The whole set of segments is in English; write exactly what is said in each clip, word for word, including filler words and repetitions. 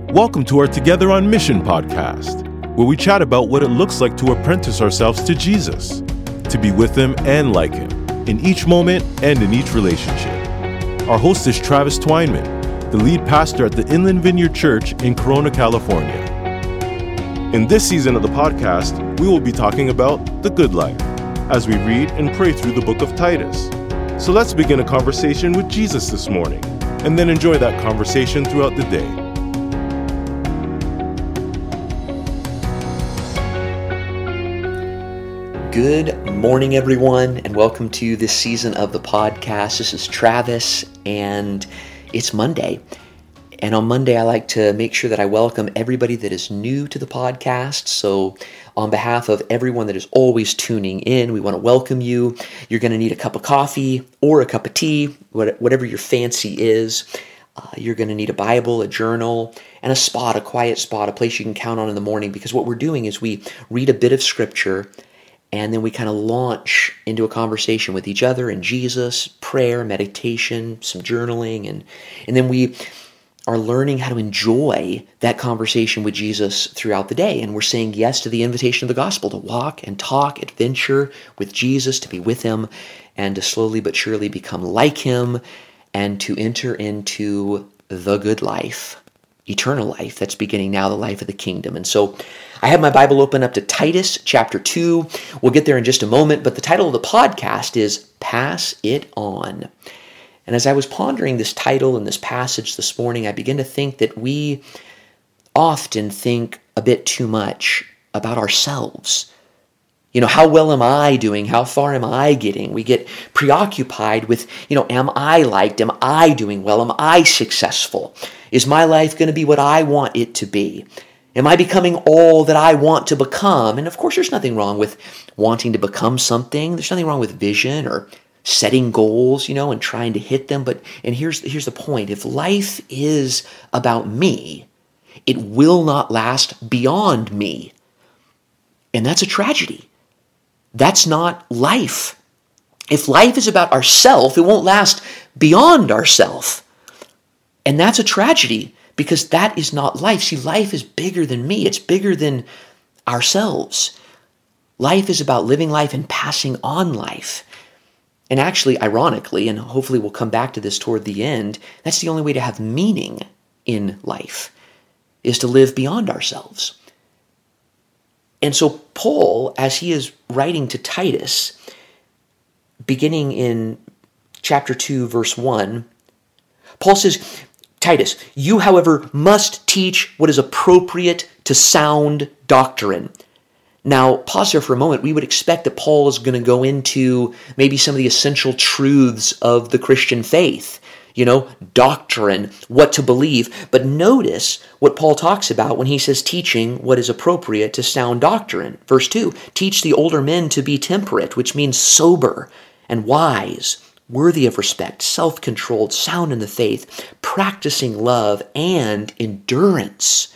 Welcome to our Together on Mission podcast, where we chat about what it looks like to apprentice ourselves to Jesus, to be with Him and like Him, in each moment and in each relationship. Our host is Travis Twineman, the lead pastor at the Inland Vineyard Church in Corona, California. In this season of the podcast, we will be talking about the good life, as we read and pray through the book of Titus. So let's begin a conversation with Jesus this morning, and then enjoy that conversation throughout the day. Good morning, everyone, and welcome to this season of the podcast. This is Travis, and it's Monday. And on Monday, I like to make sure that I welcome everybody that is new to the podcast. So on behalf of everyone that is always tuning in, we want to welcome you. You're going to need a cup of coffee or a cup of tea, whatever your fancy is. Uh, you're going to need a Bible, a journal, and a spot, a quiet spot, a place you can count on in the morning. Because what we're doing is we read a bit of Scripture, and then we kind of launch into a conversation with each other and Jesus, prayer, meditation, some journaling, and, and then we are learning how to enjoy that conversation with Jesus throughout the day. And we're saying yes to the invitation of the gospel to walk and talk, adventure with Jesus, to be with Him, and to slowly but surely become like Him, and to enter into the good life, eternal life that's beginning now, the life of the kingdom. And so I have my Bible open up to Titus chapter two. We'll get there in just a moment, but the title of the podcast is Pass It On. And as I was pondering this title and this passage this morning, I began to think that we often think a bit too much about ourselves. You know, how well am I doing? How far am I getting? We get preoccupied with, you know, am I liked? Am I doing well? Am I successful? Is my life going to be what I want it to be? Am I becoming all that I want to become? And of course, there's nothing wrong with wanting to become something. There's nothing wrong with vision or setting goals, you know, and trying to hit them. But, and here's, here's the point. If life is about me, it will not last beyond me. And that's a tragedy. That's not life. If life is about ourself, it won't last beyond ourself. And that's a tragedy, because that is not life. See, life is bigger than me. It's bigger than ourselves. Life is about living life and passing on life. And actually, ironically, and hopefully we'll come back to this toward the end, that's the only way to have meaning in life, is to live beyond ourselves. And so Paul, as he is writing to Titus, beginning in chapter two, verse one, Paul says, Titus, you, however, must teach what is appropriate to sound doctrine. Now, pause there for a moment. We would expect that Paul is going to go into maybe some of the essential truths of the Christian faith, you know, doctrine, what to believe. But notice what Paul talks about when he says teaching what is appropriate to sound doctrine. Verse two, teach the older men to be temperate, which means sober and wise, worthy of respect, self-controlled, sound in the faith, practicing love and endurance.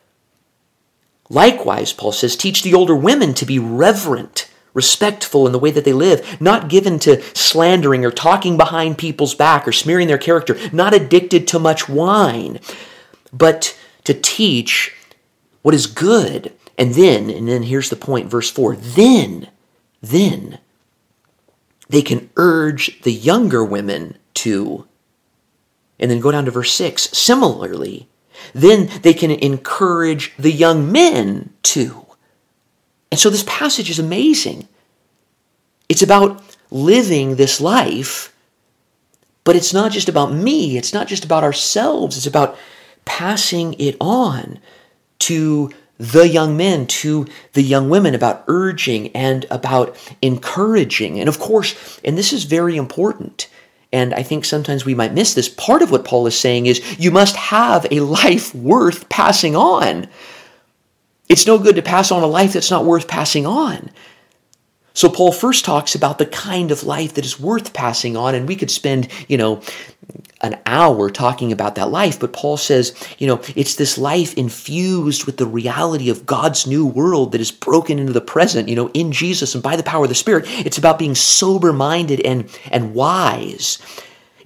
Likewise, Paul says, teach the older women to be reverent, respectful in the way that they live, not given to slandering or talking behind people's back or smearing their character, not addicted to much wine, but to teach what is good. And then, and then here's the point, verse four, then, then, they can urge the younger women to. And then go down to verse six. Similarly, then they can encourage the young men to. And so this passage is amazing. It's about living this life, but it's not just about me. It's not just about ourselves. It's about passing it on to the young men, to the young women, about urging and about encouraging. And of course, and this is very important, and I think sometimes we might miss this, part of what Paul is saying is you must have a life worth passing on. It's no good to pass on a life that's not worth passing on. So Paul first talks about the kind of life that is worth passing on, and we could spend, you know, an hour talking about that life, but Paul says, you know, it's this life infused with the reality of God's new world that is broken into the present, you know, in Jesus and by the power of the Spirit. It's about being sober-minded and, and wise.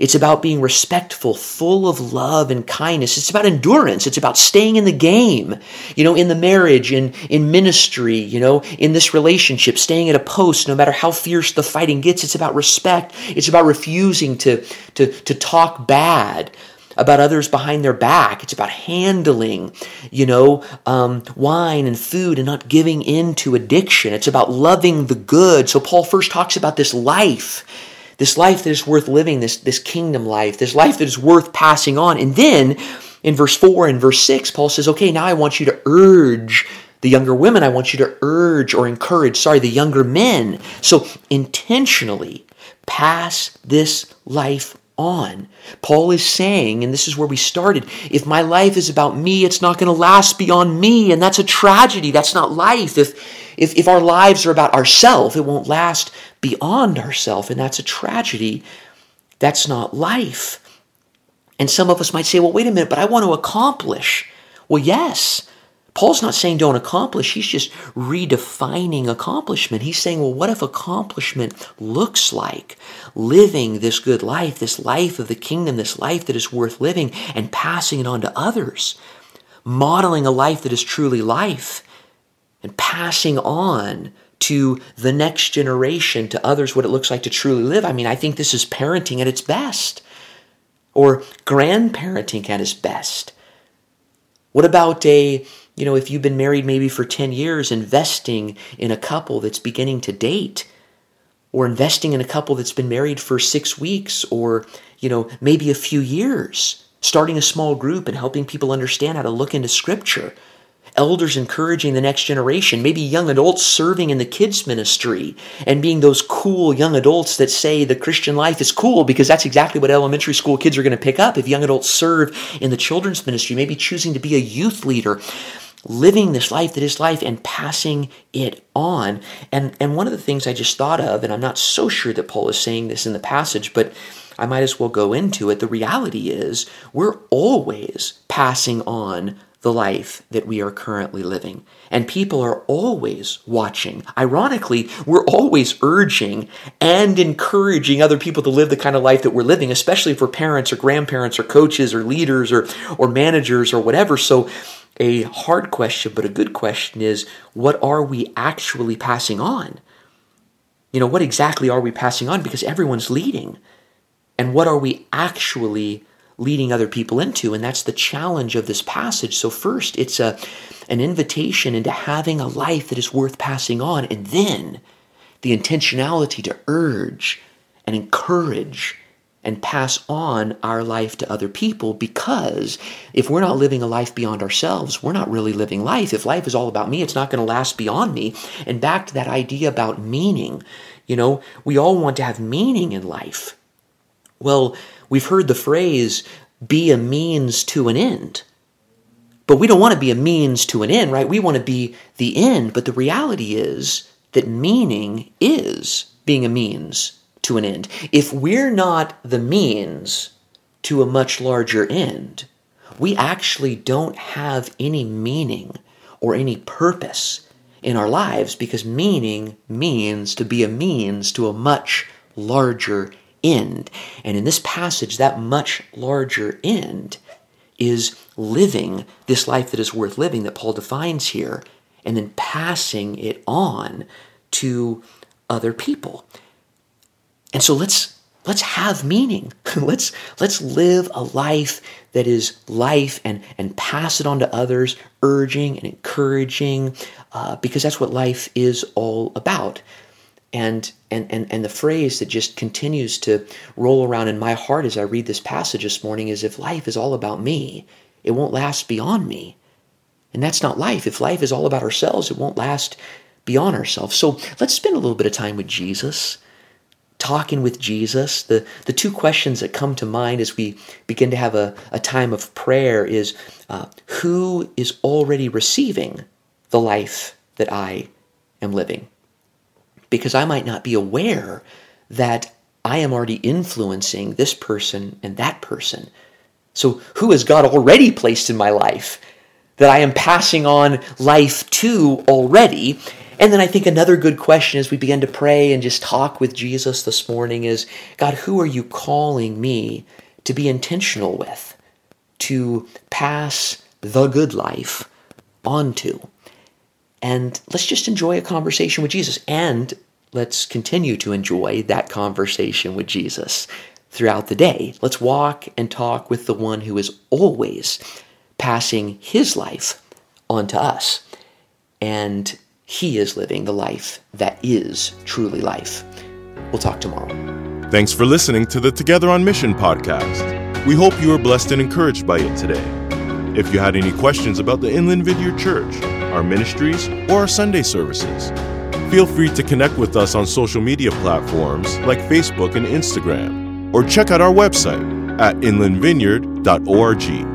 It's about being respectful, full of love and kindness. It's about endurance. It's about staying in the game, you know, in the marriage, in, in ministry, you know, in this relationship, staying at a post, no matter how fierce the fighting gets. It's about respect. It's about refusing to, to, to talk bad about others behind their back. It's about handling, you know, um, wine and food and not giving in to addiction. It's about loving the good. So Paul first talks about this life, this life that is worth living, this, this kingdom life, this life that is worth passing on. And then in verse four and verse six, Paul says, okay, now I want you to urge the younger women. I want you to urge or encourage, sorry, the younger men. So intentionally pass this life on. Paul is saying, and this is where we started, if my life is about me, it's not going to last beyond me, and that's a tragedy. That's not life. If if, if our lives are about ourselves, it won't last beyond ourselves, and that's a tragedy. That's not life. And some of us might say, well, wait a minute, but I want to accomplish. Well, yes. Paul's not saying don't accomplish. He's just redefining accomplishment. He's saying, well, what if accomplishment looks like living this good life, this life of the kingdom, this life that is worth living and passing it on to others, modeling a life that is truly life and passing on to the next generation, to others, what it looks like to truly live. I mean, I think this is parenting at its best, or grandparenting at its best. What about a You know, if you've been married maybe for ten years, investing in a couple that's beginning to date, or investing in a couple that's been married for six weeks or, you know, maybe a few years, starting a small group and helping people understand how to look into Scripture, elders encouraging the next generation, maybe young adults serving in the kids ministry and being those cool young adults that say the Christian life is cool, because that's exactly what elementary school kids are going to pick up if young adults serve in the children's ministry, maybe choosing to be a youth leader, living this life that is life and passing it on. And, and one of the things I just thought of, and I'm not so sure that Paul is saying this in the passage, but I might as well go into it. The reality is we're always passing on the life that we are currently living. And people are always watching. Ironically, we're always urging and encouraging other people to live the kind of life that we're living, especially if we're parents or grandparents or coaches or leaders or, or managers or whatever. So a hard question, but a good question is, what are we actually passing on? You know, what exactly are we passing on? Because everyone's leading. And what are we actually leading other people into? And that's the challenge of this passage. So first, it's a an invitation into having a life that is worth passing on, and then the intentionality to urge and encourage and pass on our life to other people, because if we're not living a life beyond ourselves, we're not really living life. If life is all about me, it's not going to last beyond me. And back to that idea about meaning, you know, we all want to have meaning in life. Well, we've heard the phrase, be a means to an end. But we don't want to be a means to an end, right? We want to be the end. But the reality is that meaning is being a means to an end. If we're not the means to a much larger end, we actually don't have any meaning or any purpose in our lives, because meaning means to be a means to a much larger end. And in this passage, that much larger end is living this life that is worth living that Paul defines here, and then passing it on to other people. And so let's let's have meaning. let's let's live a life that is life and, and pass it on to others, urging and encouraging, uh, because that's what life is all about. And, and and and the phrase that just continues to roll around in my heart as I read this passage this morning is, if life is all about me, it won't last beyond me. And that's not life. If life is all about ourselves, it won't last beyond ourselves. So let's spend a little bit of time with Jesus, talking with Jesus. The, the two questions that come to mind as we begin to have a, a time of prayer is, uh, who is already receiving the life that I am living? Because I might not be aware that I am already influencing this person and that person. So who has God already placed in my life that I am passing on life to already? And then I think another good question as we begin to pray and just talk with Jesus this morning is, God, who are you calling me to be intentional with, to pass the good life on to? And let's just enjoy a conversation with Jesus, and let's continue to enjoy that conversation with Jesus throughout the day. Let's walk and talk with the one who is always passing his life on to us. And he is living the life that is truly life. We'll talk tomorrow. Thanks for listening to the Together on Mission podcast. We hope you were blessed and encouraged by it today. If you had any questions about the Inland Vineyard Church, our ministries, or our Sunday services, feel free to connect with us on social media platforms like Facebook and Instagram, or check out our website at inland vineyard dot org.